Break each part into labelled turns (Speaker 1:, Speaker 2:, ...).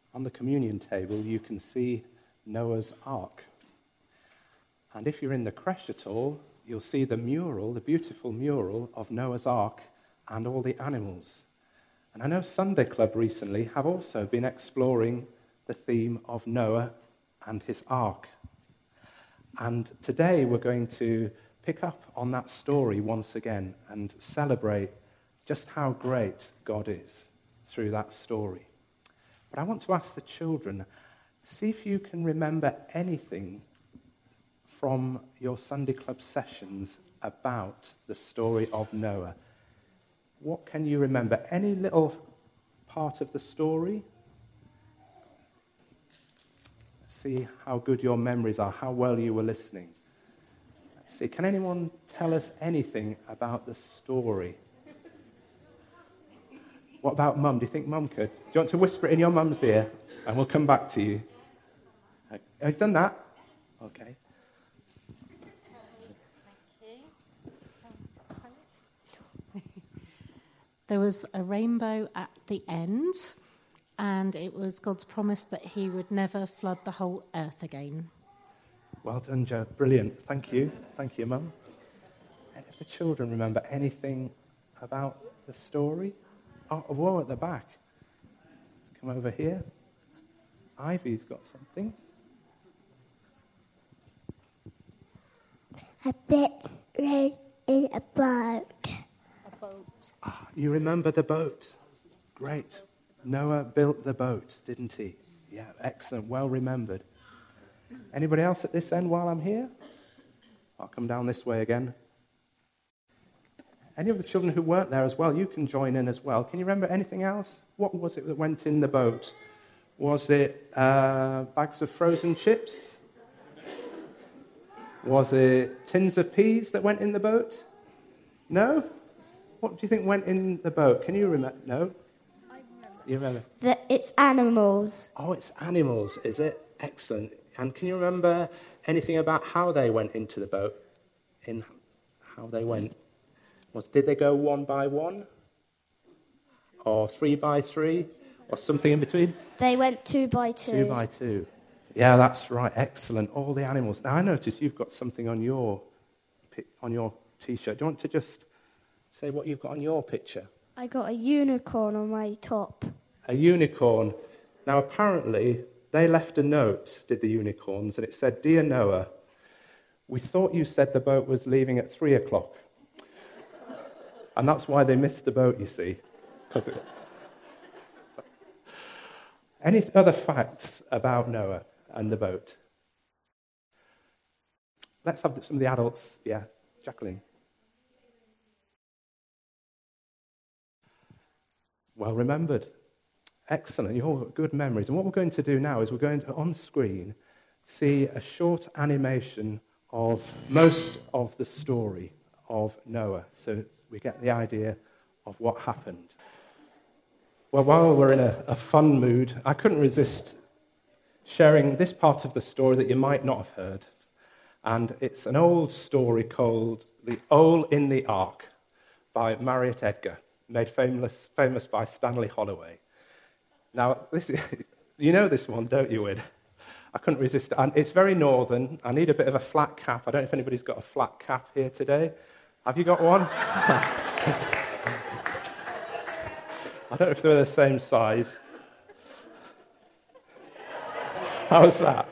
Speaker 1: on the communion table, you can see Noah's Ark. And if you're in the creche at all, you'll see the mural, the beautiful mural of Noah's Ark and all the animals. And I know Sunday Club recently have also been exploring the theme of Noah and his ark. And today we're going to pick up on that story once again and celebrate just how great God is through that story. But I want to ask the children, see if you can remember anything from your Sunday Club sessions about the story of Noah. What can you remember? Any little part of the story? See how good your memories are, how well you were listening. Let's see, can anyone tell us anything about the story? What about Mum? Do you think Mum could? Do you want to whisper it in your mum's ear? And we'll come back to you. He's done that? Okay.
Speaker 2: There was a rainbow at the end, and it was God's promise that he would never flood the whole earth again.
Speaker 1: Well done, Joe. Brilliant. Thank you. Thank you, Mum. Any of the children remember anything about the story? Oh, whoa, at the back. Let's come over here. Ivy's got something.
Speaker 3: A bit rowed in a boat.
Speaker 1: You remember the boat. Great. Noah built the boat, didn't he? Yeah, excellent. Well remembered. Anybody else at this end while I'm here? I'll come down this way again. Any of the children who weren't there as well, you can join in as well. Can you remember anything else? What was it that went in the boat? Was it bags of frozen chips? Was it tins of peas that went in the boat? No? What do you think went in the boat? Can you remember? No?
Speaker 3: I remember.
Speaker 1: You remember?
Speaker 3: It's animals.
Speaker 1: Oh, it's animals, is it? Excellent. And can you remember anything about how they went into the boat? In how they went? Did they go 1 by 1? Or 3 by 3? Or something in between?
Speaker 3: They went 2 by 2.
Speaker 1: 2 by 2. Yeah, that's right. Excellent. All the animals. Now, I notice you've got something on your T-shirt. Do you want to just say what you've got on your picture?
Speaker 3: I got a unicorn on my top.
Speaker 1: A unicorn. Now, apparently, they left a note, did the unicorns, and it said, "Dear Noah, we thought you said the boat was leaving at 3 o'clock. And that's why they missed the boat, you see. Any other facts about Noah and the boat? Let's have some of the adults. Yeah, Jacqueline. Well remembered. Excellent. You all got good memories. And what we're going to do now is we're going to, on screen, see a short animation of most of the story of Noah, so we get the idea of what happened. Well, while we're in a fun mood, I couldn't resist sharing this part of the story that you might not have heard. And it's an old story called The Owl in the Ark by Marriott Edgar, made famous by Stanley Holloway. Now, you know this one, don't you, Wid? I couldn't resist. And it's very northern. I need a bit of a flat cap. I don't know if anybody's got a flat cap here today. Have you got one? I don't know if they're the same size. How's that?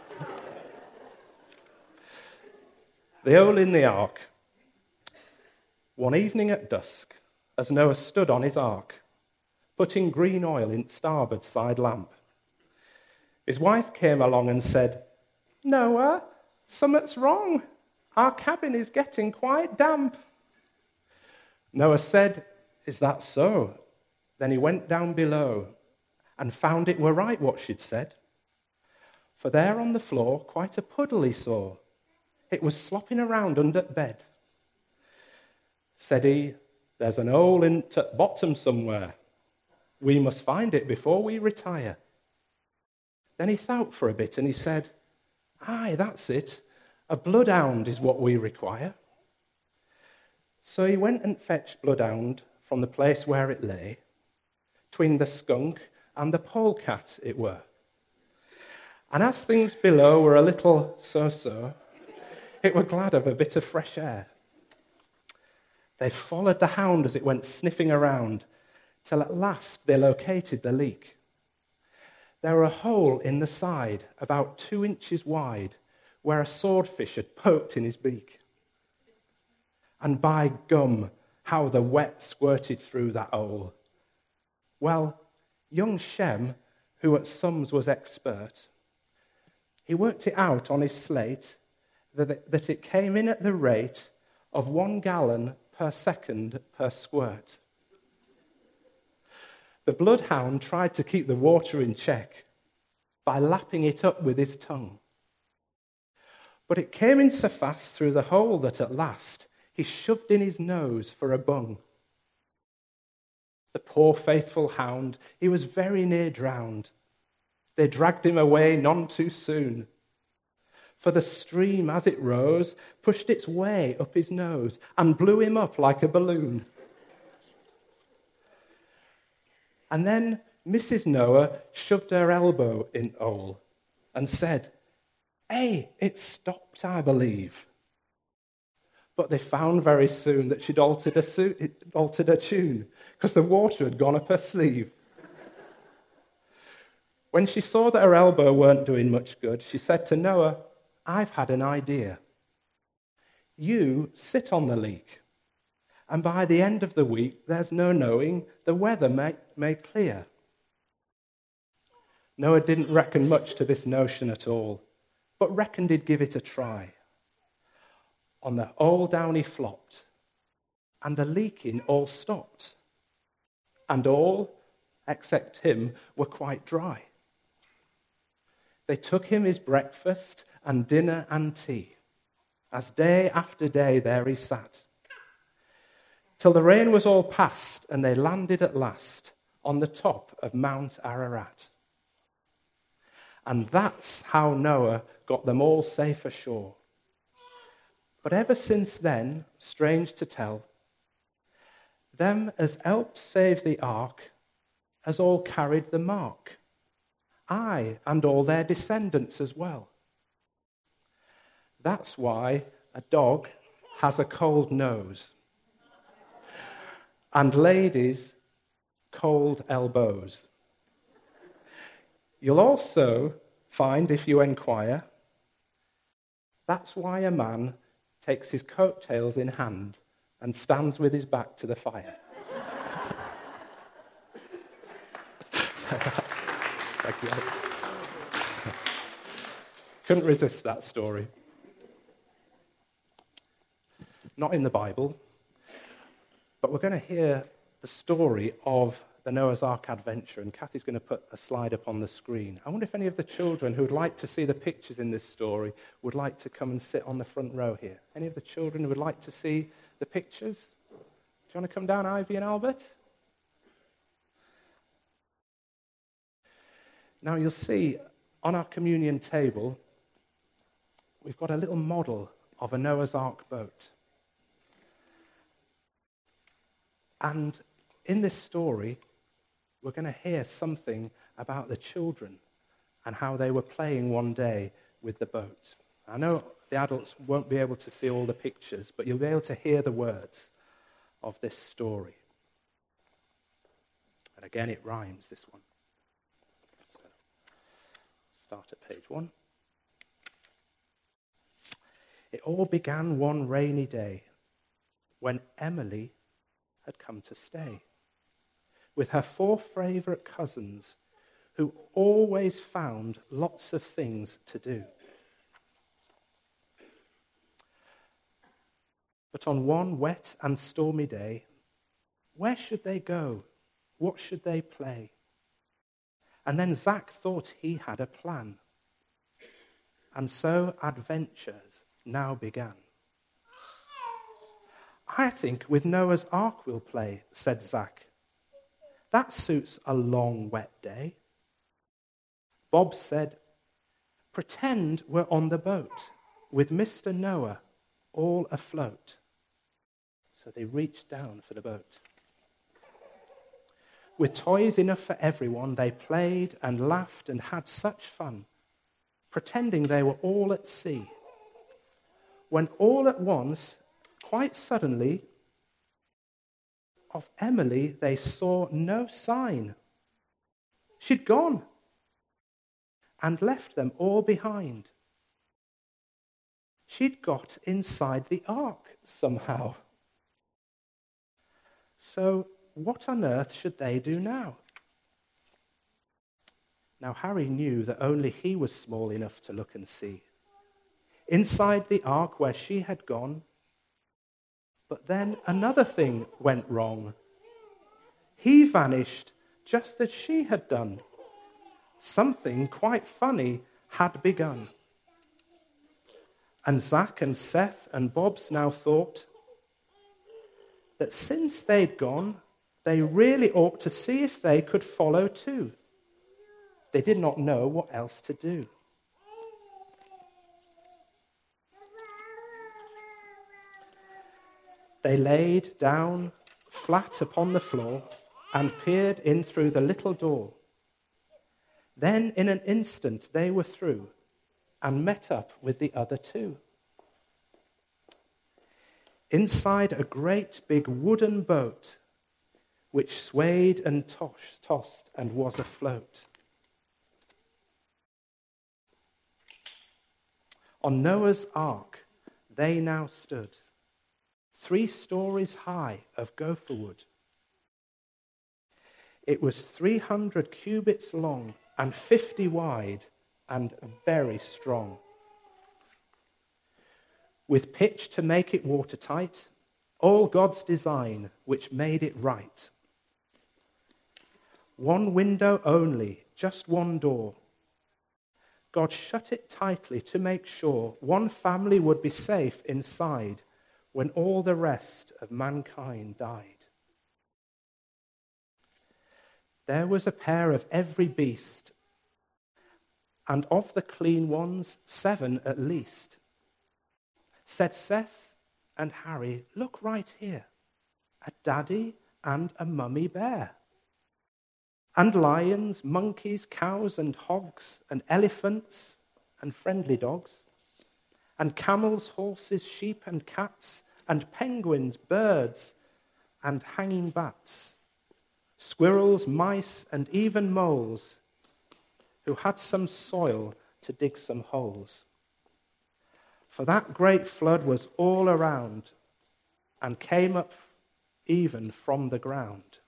Speaker 1: The Owl in the Ark. One evening at dusk, as Noah stood on his ark, putting green oil in starboard side lamp, his wife came along and said, "Noah, something's wrong. Our cabin is getting quite damp." Noah said, "Is that so?" Then he went down below and found it were right what she'd said. For there on the floor quite a puddle he saw. It was slopping around under bed. Said he, "There's an hole in t' bottom somewhere. We must find it before we retire." Then he thought for a bit and he said, "Aye, that's it. A bloodhound is what we require." So he went and fetched bloodhound from the place where it lay, 'tween the skunk and the polecat it were. And as things below were a little so-so, it were glad of a bit of fresh air. They followed the hound as it went sniffing around, till at last they located the leak. There were a hole in the side, about 2 inches wide, where a swordfish had poked in his beak. And by gum, how the wet squirted through that hole. Well, young Shem, who at sums was expert, he worked it out on his slate that it came in at the rate of 1 gallon per second per squirt. The bloodhound tried to keep the water in check by lapping it up with his tongue. But it came in so fast through the hole that at last he shoved in his nose for a bung. The poor faithful hound, he was very near drowned. They dragged him away none too soon, for the stream as it rose pushed its way up his nose and blew him up like a balloon. And then Mrs. Noah shoved her elbow in hole and said, "Hey, it stopped, I believe." But they found very soon that she'd altered her tune, because the water had gone up her sleeve. When she saw that her elbow weren't doing much good, she said to Noah, "I've had an idea. You sit on the leak, and by the end of the week, there's no knowing, the weather may clear." Noah didn't reckon much to this notion at all, but reckoned he'd give it a try. On the hole down he flopped, and the leaking all stopped, and all, except him, were quite dry. They took him his breakfast and dinner and tea, as day after day there he sat, till the rain was all past and they landed at last on the top of Mount Ararat. And that's how Noah got them all safe ashore. But ever since then, strange to tell, them as helped save the ark has all carried the mark. Aye, and all their descendants as well. That's why a dog has a cold nose, and ladies, cold elbows. You'll also find, if you inquire, that's why a man takes his coattails in hand and stands with his back to the fire. Thank you. Couldn't resist that story. Not in the Bible, but we're going to hear the story of the Noah's Ark adventure, and Kathy's going to put a slide up on the screen. I wonder if any of the children who would like to see the pictures in this story would like to come and sit on the front row here. Any of the children who would like to see the pictures? Do you want to come down, Ivy and Albert? Now you'll see on our communion table, we've got a little model of a Noah's Ark boat. And in this story, we're going to hear something about the children and how they were playing one day with the boat. I know the adults won't be able to see all the pictures, but you'll be able to hear the words of this story. And again, it rhymes, this one. So, start at page 1. It all began one rainy day when Emily had come to stay with her 4 favourite cousins who always found lots of things to do. But on one wet and stormy day, where should they go? What should they play? And then Zach thought he had a plan. And so adventures now began. "I think with Noah's Ark we'll play," said Zach. "That suits a long, wet day." Bob said, "Pretend we're on the boat with Mr. Noah all afloat." So they reached down for the boat. With toys enough for everyone, they played and laughed and had such fun. pretending they were all at sea, when all at once, quite suddenly, of Emily they saw no sign. She'd gone and left them all behind. She'd got inside the ark somehow. So what on earth should they do now? Now Harry knew that only he was small enough to look and see. Inside the ark where she had gone. But then another thing went wrong. He vanished just as she had done. Something quite funny had begun. And Zach and Seth and Bobs now thought that since they'd gone, they really ought to see if they could follow too. They did not know what else to do. They laid down flat upon the floor and peered in through the little door. Then in an instant they were through and met up with the other two. Inside a great big wooden boat, which swayed and tossed and was afloat. On Noah's ark they now stood, 3 stories high of gopher wood. It was 300 cubits long and 50 wide and very strong. With pitch to make it watertight, all God's design which made it right. 1 window only, just 1 door. God shut it tightly to make sure one family would be safe inside when all the rest of mankind died. There was a pair of every beast, and of the clean ones, 7 at least. Said Seth and Harry, look right here, a daddy and a mummy bear. And lions, monkeys, cows and hogs, and elephants and friendly dogs, and camels, horses, sheep and cats, and penguins, birds, and hanging bats, squirrels, mice, and even moles, who had some soil to dig some holes. For that great flood was all around, and came up even from the ground.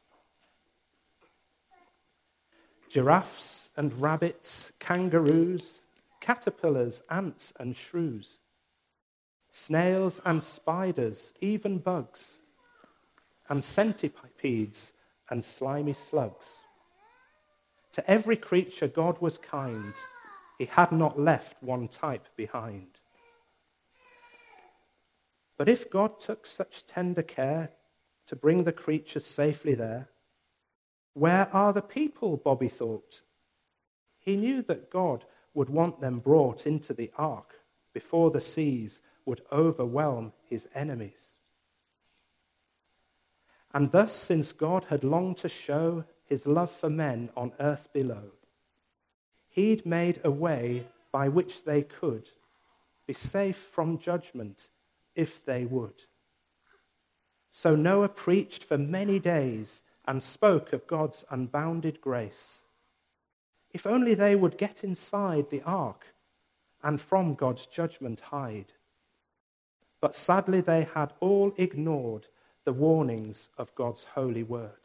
Speaker 1: Giraffes and rabbits, kangaroos, caterpillars, ants and shrews, snails and spiders, even bugs, and centipedes and slimy slugs. To every creature God was kind. He had not left one type behind. But if God took such tender care to bring the creatures safely there, where are the people, Bobby thought? He knew that God would want them brought into the ark before the seas would overwhelm his enemies. And thus, since God had longed to show his love for men on earth below, he'd made a way by which they could be safe from judgment if they would. So Noah preached for many days and spoke of God's unbounded grace. If only they would get inside the ark and from God's judgment hide. But sadly they had all ignored the warnings of God's holy word.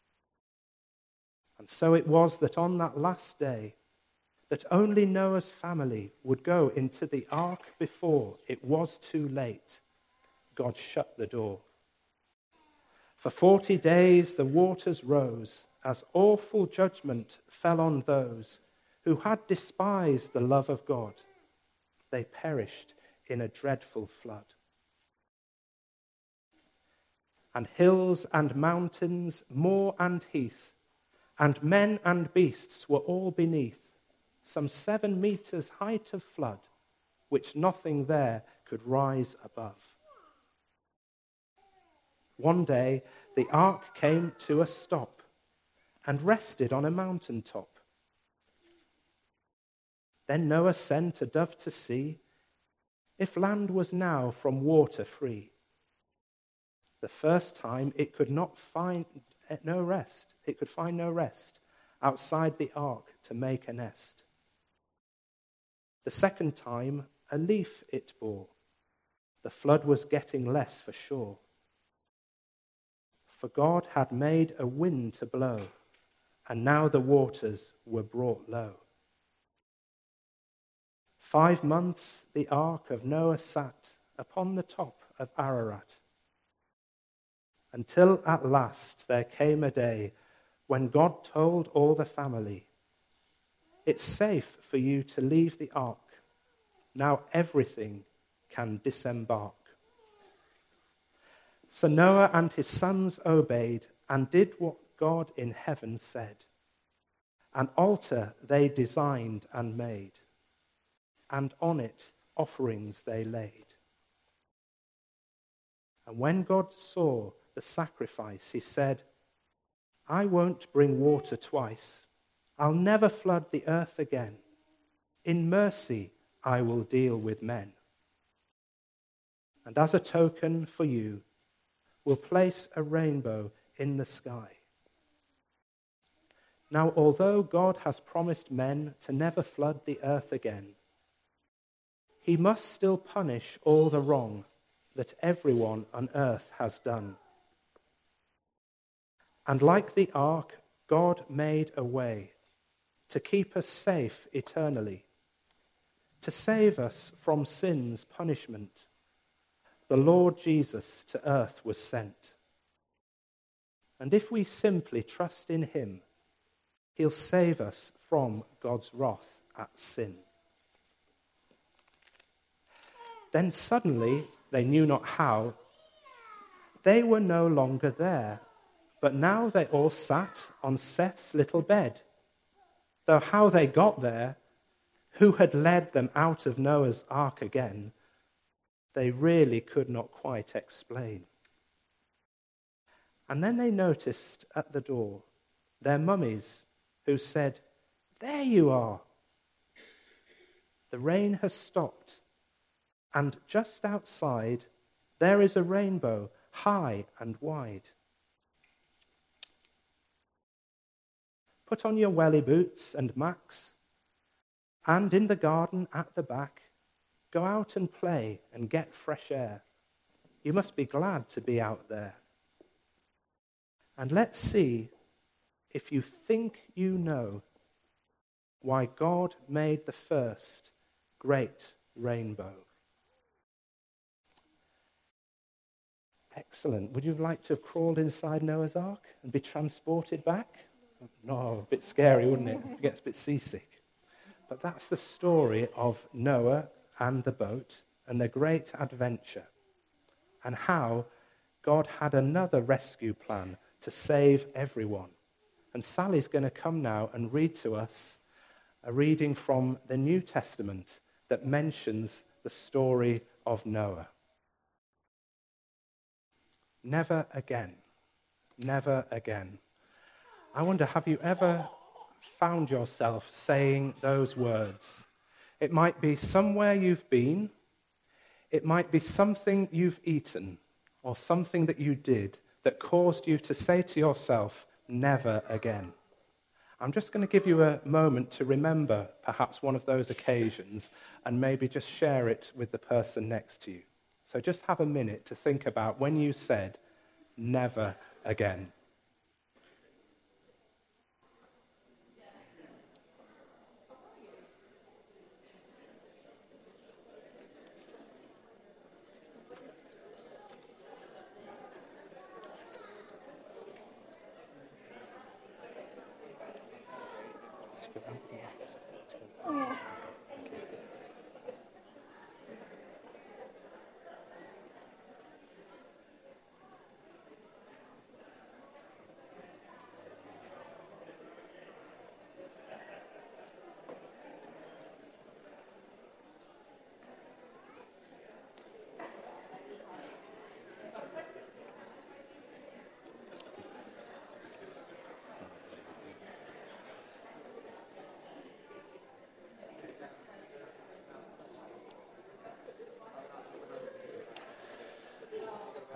Speaker 1: And so it was that on that last day, that only Noah's family would go into the ark before it was too late. God shut the door. For 40 days the waters rose as awful judgment fell on those who had despised the love of God. They perished in a dreadful flood. And hills and mountains, moor and heath, and men and beasts were all beneath, some 7 meters height of flood, which nothing there could rise above. One day the ark came to a stop and rested on a mountain top. Then Noah sent a dove to see if land was now from water free. The first time it could find no rest outside the ark to make a nest. The second time a leaf it bore. The flood was getting less for sure. For God had made a wind to blow, and now the waters were brought low. 5 months the ark of Noah sat upon the top of Ararat, until at last there came a day when God told all the family, "It's safe for you to leave the ark. Now everything can disembark." So Noah and his sons obeyed and did what God in heaven said. An altar they designed and made, and on it offerings they laid. And when God saw the sacrifice, he said, "I won't bring water twice. I'll never flood the earth again. In mercy I will deal with men. And as a token for you, we'll place a rainbow in the sky." Now, although God has promised men to never flood the earth again, he must still punish all the wrong that everyone on earth has done. And like the ark, God made a way to keep us safe eternally, to save us from sin's punishment. The Lord Jesus to earth was sent. And if we simply trust in him, he'll save us from God's wrath at sin. Then suddenly, they knew not how, they were no longer there, but now they all sat on Seth's little bed. Though how they got there, who had led them out of Noah's ark again, they really could not quite explain. And then they noticed at the door their mummies, who said, "There you are." The rain has stopped, and just outside there is a rainbow, high and wide. Put on your welly boots and Max, and in the garden at the back, go out and play and get fresh air. You must be glad to be out there. And let's see if you think you know why God made the first great rainbow. Excellent. Would you like to have crawled inside Noah's Ark and be transported back? No, a bit scary, wouldn't it? It gets a bit seasick. But that's the story of Noah and the boat and their great adventure, and how God had another rescue plan to save everyone. And Sally's going to come now and read to us a reading from the New Testament that mentions the story of Noah. Never again. Never again. I wonder, have you ever found yourself saying those words? It might be somewhere you've been. It might be something you've eaten or something that you did that caused you to say to yourself, never again. I'm just going to give you a moment to remember perhaps one of those occasions and maybe just share it with the person next to you. So just have a minute to think about when you said, never again.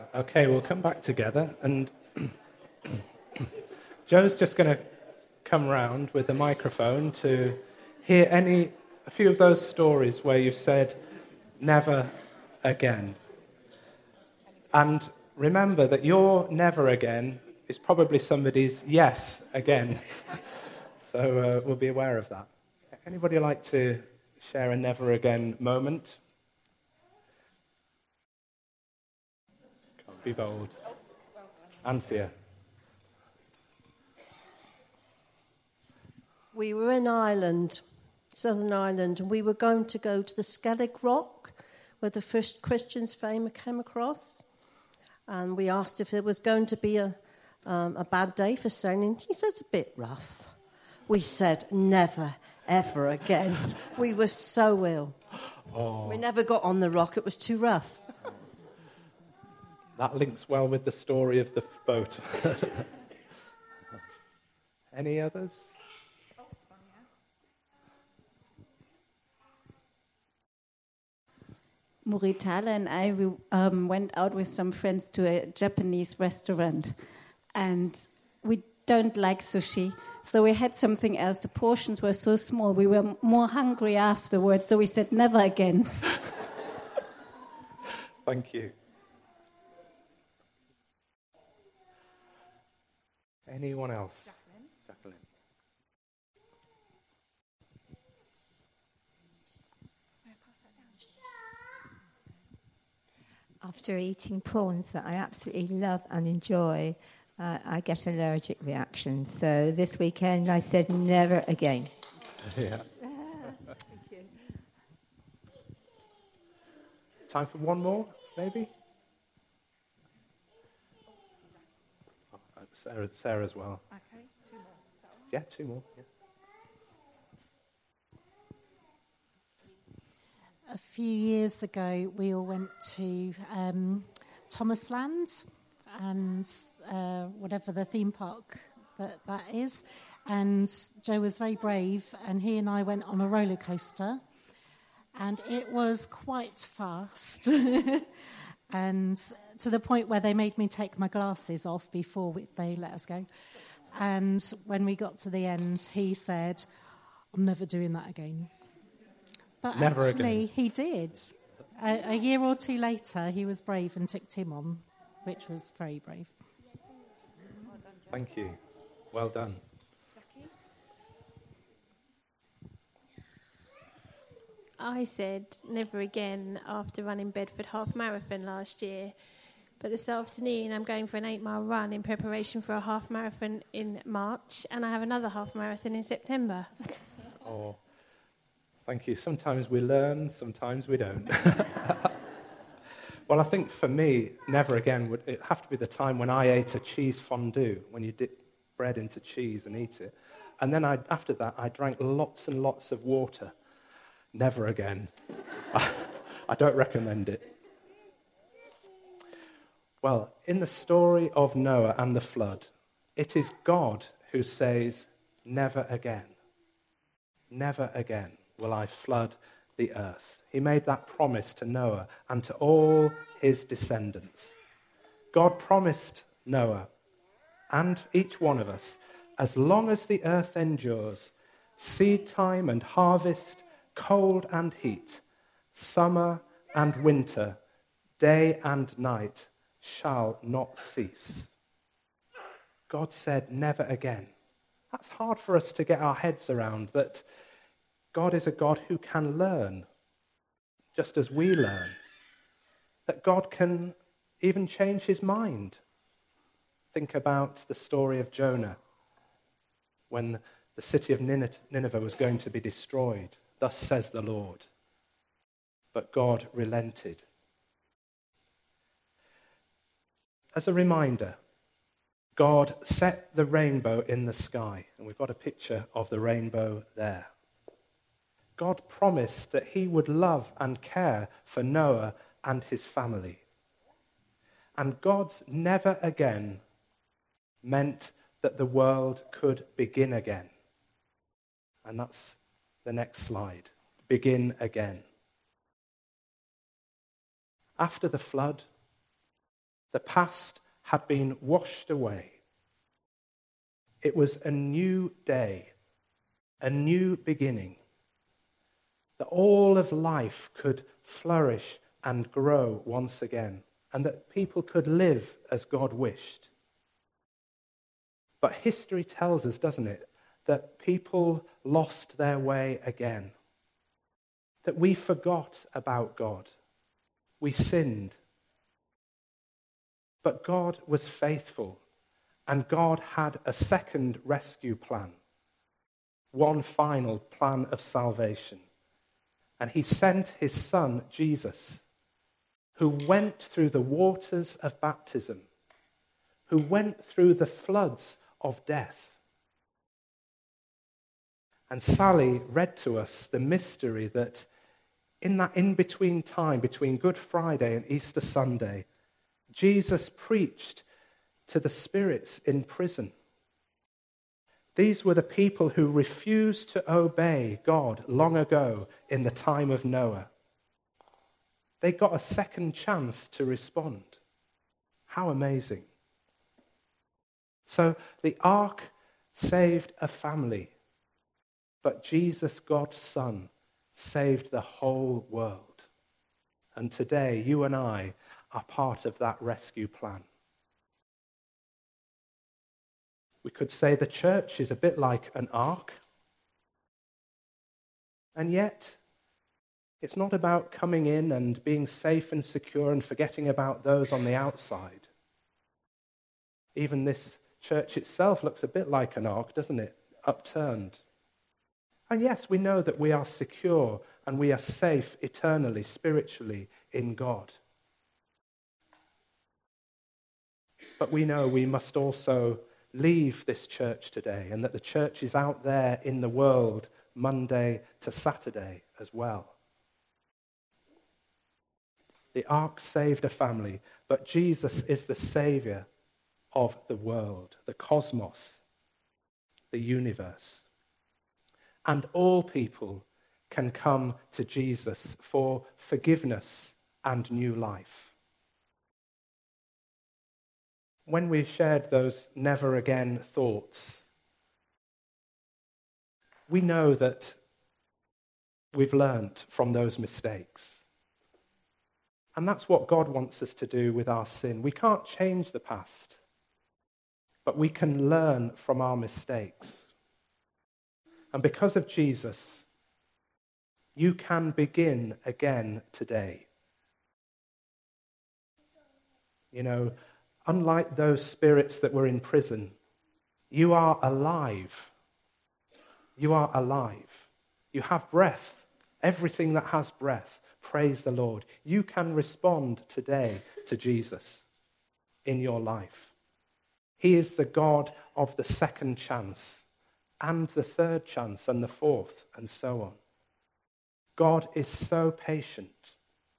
Speaker 1: Okay, we'll come back together, and Joe's just going to come round with a microphone to hear a few of those stories where you said never again. And remember that your never again is probably somebody's yes again. So we'll be aware of that. Anybody like to share a never again moment? Can't be bold. Anthea.
Speaker 4: We were in Ireland, Southern Ireland, and we were going to go to the Skellig Rock, where the first Christians came across. And we asked if it was going to be a bad day for sailing. She said, it's a bit rough. We said, never, ever again. We were so ill. Oh. We never got on the rock. It was too rough.
Speaker 1: That links well with the story of the boat. Any others?
Speaker 5: Muritala and I went out with some friends to a Japanese restaurant, and we don't like sushi, so we had something else. The portions were so small, we were more hungry afterwards, so we said never again.
Speaker 1: Thank you. Anyone else? Jacqueline.
Speaker 6: After eating prawns that I absolutely love and enjoy, I get allergic reactions. So this weekend I said never again.
Speaker 1: Yeah.
Speaker 6: Thank you.
Speaker 1: Time for one more, maybe? Oh, Sarah as well.
Speaker 7: Okay, 2 more.
Speaker 1: Yeah, 2 more. Yeah.
Speaker 2: A few years ago, we all went to Thomasland and whatever the theme park that is. And Joe was very brave, and he and I went on a roller coaster, and it was quite fast. And to the point where they made me take my glasses off before they let us go. And when we got to the end, he said, I'm never doing that again. But
Speaker 1: Never
Speaker 2: actually,
Speaker 1: again.
Speaker 2: he did. A year or 2 later, he was brave and took Tim on, which was very brave.
Speaker 1: Thank you. Well done.
Speaker 8: I said never again after running Bedford Half Marathon last year. But this afternoon, I'm going for an 8-mile run in preparation for a half marathon in March, and I have another half marathon in September.
Speaker 1: Oh. Thank you. Sometimes we learn, sometimes we don't. Well, I think for me, never again would it have to be the time when I ate a cheese fondue, when you dip bread into cheese and eat it. And then after that, I drank lots and lots of water. Never again. I don't recommend it. Well, in the story of Noah and the flood, it is God who says, never again. Never again will I flood the earth. He made that promise to Noah and to all his descendants. God promised Noah and each one of us, as long as the earth endures, seed time and harvest, cold and heat, summer and winter, day and night shall not cease. God said, never again. That's hard for us to get our heads around, that God is a God who can learn, just as we learn. That God can even change his mind. Think about the story of Jonah, when the city of Nineveh was going to be destroyed. Thus says the Lord. But God relented. As a reminder, God set the rainbow in the sky, and we've got a picture of the rainbow there. God promised that he would love and care for Noah and his family. And God's never again meant that the world could begin again. And that's the next slide. Begin again. After the flood, The past had been washed away. It was a new day, a new beginning, that all of life could flourish and grow once again, and that people could live as God wished. But history tells us, doesn't it, that people lost their way again, that we forgot about God, we sinned. But God was faithful, and God had a second rescue plan, one final plan of salvation. And he sent his son, Jesus, who went through the waters of baptism, who went through the floods of death. And Sally read to us the mystery that in that in-between time, between Good Friday and Easter Sunday, Jesus preached to the spirits in prison. These were the people who refused to obey God long ago in the time of Noah. They got a second chance to respond. How amazing. So the ark saved a family, but Jesus, God's Son, saved the whole world. And today, you and I are part of that rescue plan. We could say the church is a bit like an ark. And yet, it's not about coming in and being safe and secure and forgetting about those on the outside. Even this church itself looks a bit like an ark, doesn't it? Upturned. And yes, we know that we are secure and we are safe eternally, spiritually in God. But we know we must also leave this church today, and that the church is out there in the world Monday to Saturday as well. The ark saved a family, but Jesus is the Savior of the world, the cosmos, the universe. And all people can come to Jesus for forgiveness and new life. When we shared those never again thoughts, we know that we've learnt from those mistakes. And that's what God wants us to do with our sin. We can't change the past, but we can learn from our mistakes. And because of Jesus, you can begin again today. You know, unlike those spirits that were in prison, you are alive. You are alive. You have breath. Everything that has breath, praise the Lord. You can respond today to Jesus in your life. He is the God of the second chance and the third chance and the fourth and so on. God is so patient.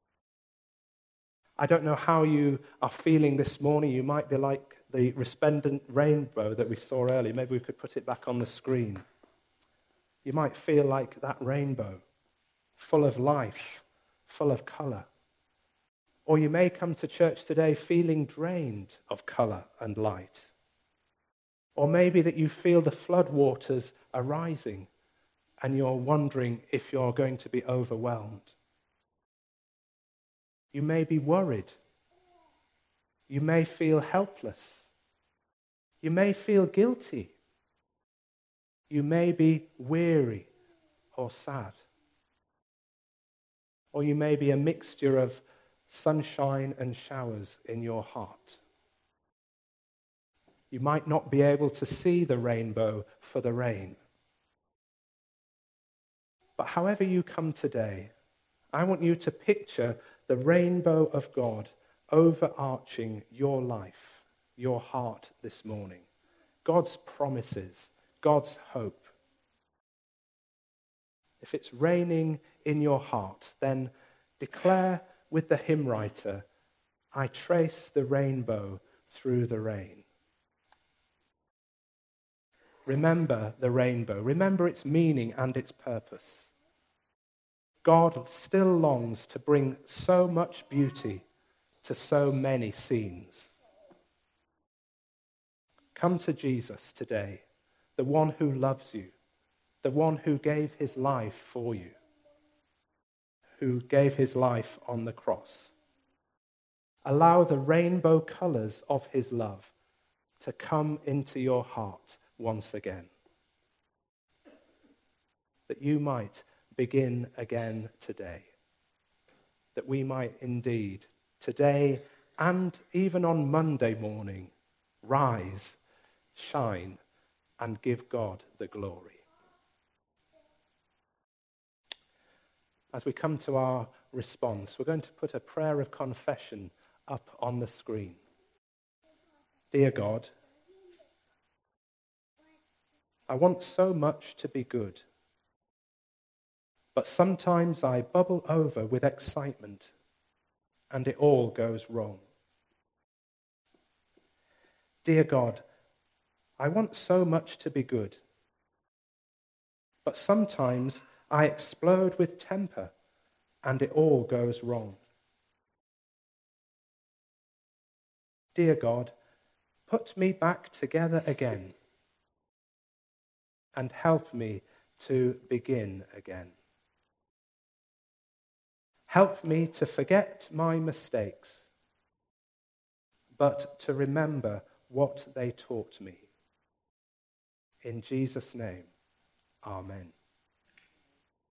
Speaker 1: I don't know how you are feeling this morning. You might be like the resplendent rainbow that we saw earlier. Maybe we could put it back on the screen. You might feel like that rainbow, full of life, full of colour. Or you may come to church today feeling drained of colour and light. Or maybe that you feel the flood waters are rising and you're wondering if you're going to be overwhelmed. You may be worried. You may feel helpless. You may feel guilty. You may be weary or sad. Or you may be a mixture of sunshine and showers in your heart. You might not be able to see the rainbow for the rain. But however you come today, I want you to picture the rainbow of God overarching your life, your heart this morning. God's promises, God's hope. If it's raining in your heart, then declare with the hymn writer, I trace the rainbow through the rain. Remember the rainbow. Remember its meaning and its purpose. God still longs to bring so much beauty to so many scenes. Come to Jesus today, the one who loves you, the one who gave his life for you, who gave his life on the cross. Allow the rainbow colours of his love to come into your heart once again, that you might begin again today, that we might indeed today and even on Monday morning rise, shine, and give God the glory. As we come to our response, we're going to put a prayer of confession up on the screen. Dear God, I want so much to be good, but sometimes I bubble over with excitement and it all goes wrong. Dear God, I want so much to be good, but sometimes I explode with temper and it all goes wrong. Dear God, put me back together again and help me to begin again. Help me to forget my mistakes, but to remember what they taught me. In Jesus' name, amen.